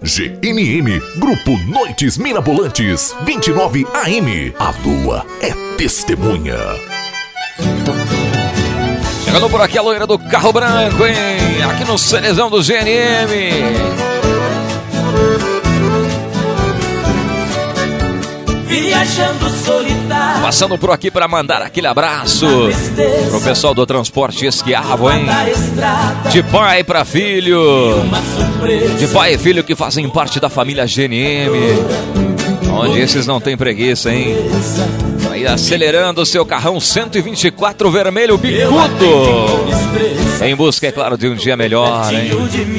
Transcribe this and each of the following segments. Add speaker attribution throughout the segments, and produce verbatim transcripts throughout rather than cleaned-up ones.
Speaker 1: G N M, Grupo Noites Mirabolantes, vinte e nove A M. A lua é testemunha.
Speaker 2: Chegando por aqui a loira do carro branco, hein? Aqui no Cerezão do G N M.
Speaker 3: Viajando solitário.
Speaker 2: Passando por aqui para mandar aquele abraço pro pessoal do Transporte Esquiavo, hein? De pai para filho. De pai e filho que fazem parte da família G N M. Onde esses não tem preguiça, hein? Aí acelerando o seu carrão cento e vinte e quatro vermelho bicudo. Em busca, é claro, de um dia melhor, hein?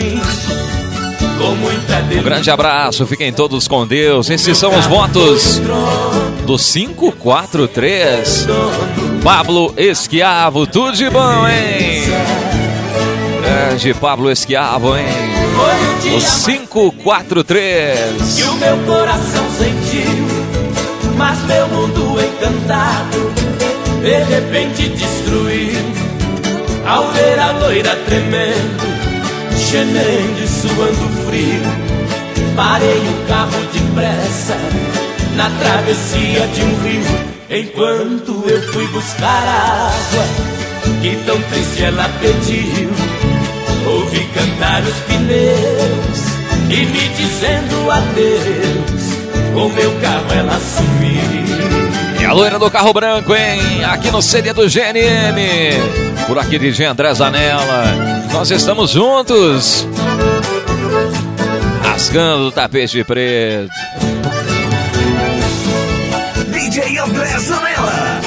Speaker 2: Um grande abraço, fiquem todos com Deus. Esses são os votos do cinco quatro três. Pablo Esquiavo, tudo de bom, hein? Grande Pablo Esquiavo, hein? O cinco quatro três.
Speaker 3: Que o meu coração sentiu, mas meu mundo encantado de repente destruiu. Ao ver a loira tremendo, gemendo e suando frio, parei o carro depressa na travessia de um rio. Enquanto eu fui buscar água, que tão triste ela pediu, ouvi cantar os pneus e me dizendo adeus. Com meu carro ela sumiu.
Speaker 2: E a loira do carro branco, hein? Aqui no C D do G N M. Por aqui D J André Zanella. Nós estamos juntos, rasgando o tapete preto.
Speaker 1: D J André Zanella.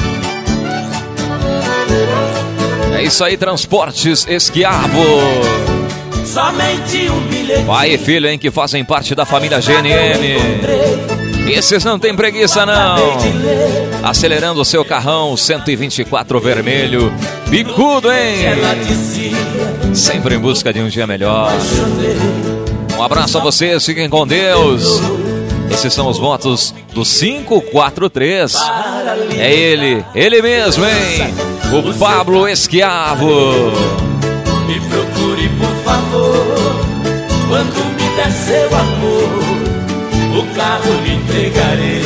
Speaker 2: É isso aí, Transportes Esquiavo.
Speaker 3: Somente um bilhete.
Speaker 2: Pai e filho, hein, que fazem parte da família G N M. Esses não tem preguiça, não. Acelerando o seu carrão cento e vinte e quatro vermelho bicudo, hein? Sempre em busca de um dia melhor. Um abraço a vocês, fiquem com Deus. Esses são os votos do cinco quatro três. É ele, ele mesmo, hein? O Pablo Esquiavo.
Speaker 3: Me procure, por favor, quando me der seu amor, o carro lhe entregarei.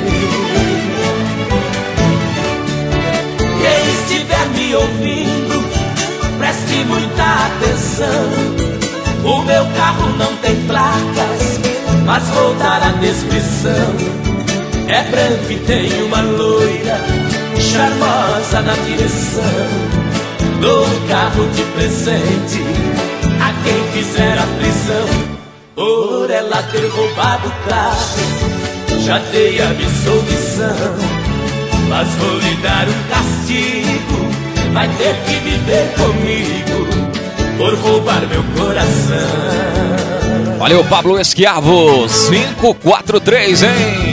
Speaker 3: Quem estiver me ouvindo, preste muita atenção. O meu carro não tem placas, mas vou dar a descrição. É branco e tem uma loira charmosa na direção. Dou um carro de presente a quem fizer a prisão por ela ter roubado o carro. Já dei a absolvição, mas vou lhe dar um castigo. Vai ter que viver comigo por roubar meu coração.
Speaker 2: Valeu, Pablo Esquiavo, cinco quatro três, hein?